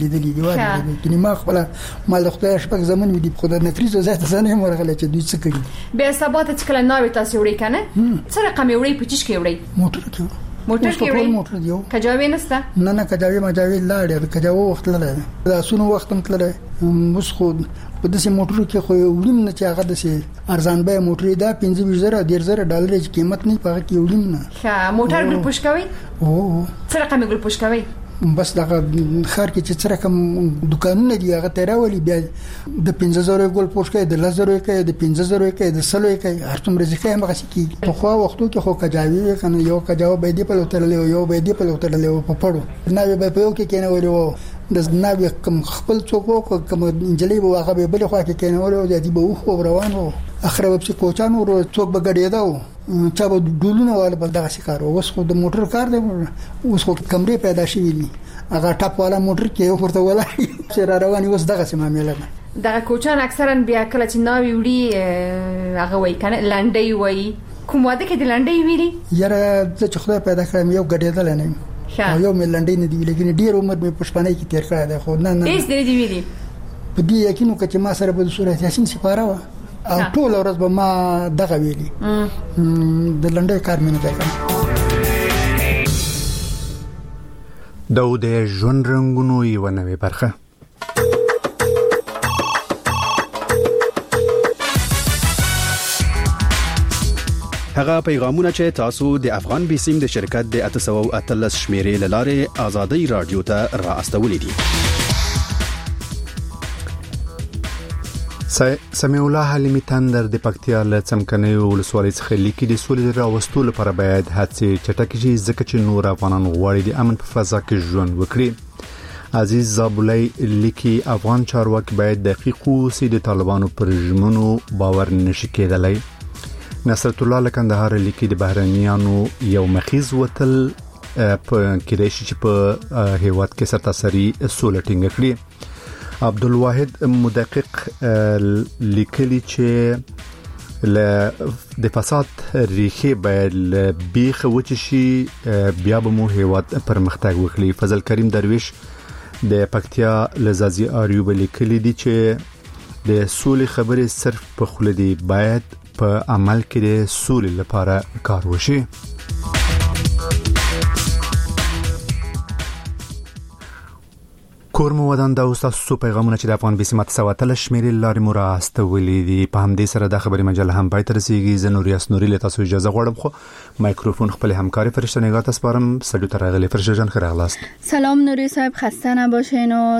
لیدلې دی وایي کني ما خپل مال خدای شپږ زمون دي خدای نفریزه زه ته نه مرغله چې دوی څه کوي به سبا ته کله ناوي تاسو وړي کنه څه رقم وړي پچیش کې وړي موټر کې وړي موټر دیو کجاوي نسته نه کجاوي ماجاوي لاړ کجاو وخت لاره دا سونو وخت متلره مس خو په دې موټر کې خو وړم نه چې هغه د ارزان به موټر دا 15000 $10,000 قیمت نه پاره کې وړم نه ښه موټر ګل پوشکوي او څه رقم ګل پوشکوي بس دا خار کې چې څه رقم دکانونه دي هغه تیراولي بیا د 15000 ګل پوشکای د 10000 کې د 15000 کې د 100 کې هر څومره ځکه هم غسی کې په خو وختو کې خو کجاوي کنه یو کجاو به دی په لوتل یو به دی په لوتل په پړو نه به په یو کې کېنه ورو د ناوی کوم خپل څوک کوم انجلۍ به هغه به بل خوا کې کېنه ورو د دې به خو روانو اخر به چې کوچان ورو څوک به غړېداو چا به ډولونه والا بل دغه شکار اوس خو د موټر کار دی اوس خو کمرې پیدا شوې دي هغه ټاپ والا موټر کې ورته ولا سره رواني اوس دغه سم معاملې ده دغه کوچان اکثرا بیا کله چې ناوی وړي هغه وای کنه لنډي وای کوم واده کې د لنډي ویلي یاره چې خدای پیدا کړم یو غړېدل نه یو ملنډي نه دی لیکن ډیر عمر به پښپانې کې تیر کړی دی خو نه هیڅ دی ویلي په دې یقینو چې ما سره په صورت یاسین سپاره و او ټول ورځ به ما دغه ویلي د لنډي کار مې نه کوي د ژوند رنګونو یو نوې برخه هغه پیغامونه چې تاسو د افغان بیسیم د شرکت د 813 شمیرې لاره آزادۍ رادیو ته را استولې دي. سمیع الله حلیمی تندر د پکتیا له څمکني ولسوالۍ څخه لیکي د سولې راوستلو لپاره باید هڅې چټکې شي ځکه چې نور افغانان غواړي د امن په فضا کې ژوند وکړي. عزیز زابلای لیکي افغان چارواکي باید دقیق اوسي د طالبانو پر رژیمونو باور نشي کېدلی. نصرت الله لکندهار لیکي د بهرنیانو یو مخیز وتل په کې د شي په هیواد کې سرتاسري سولې ټینګ کړي. عبدالواحد مدقق لیکلی چې د فساد ریښې باید بیخ وچ شي بیا به مو هیواد پرمختګ وکړي. فضل کریم درویش د پکتیا لزازي اریوب لیکلی دی چې د سولې خبرې صرف په خوله دی باید په عمل کې د سولې لپاره کار وشي. کورم ودان دا اوسه پیغامونه چې د افغان بیسمت سواتل شمیرې لارې مو راستولې دي. په همدې سره د خبري مجله هم پای ته رسیږي. زه نوریاس نوري له تاسو اجازه غواړم خو مایکروفون خپل همکاري فرشته نگاه تاسو سپارم. سلام تر غلې فرشته جان خیر اغلاست. سلام نوری صاحب خسته نباشین و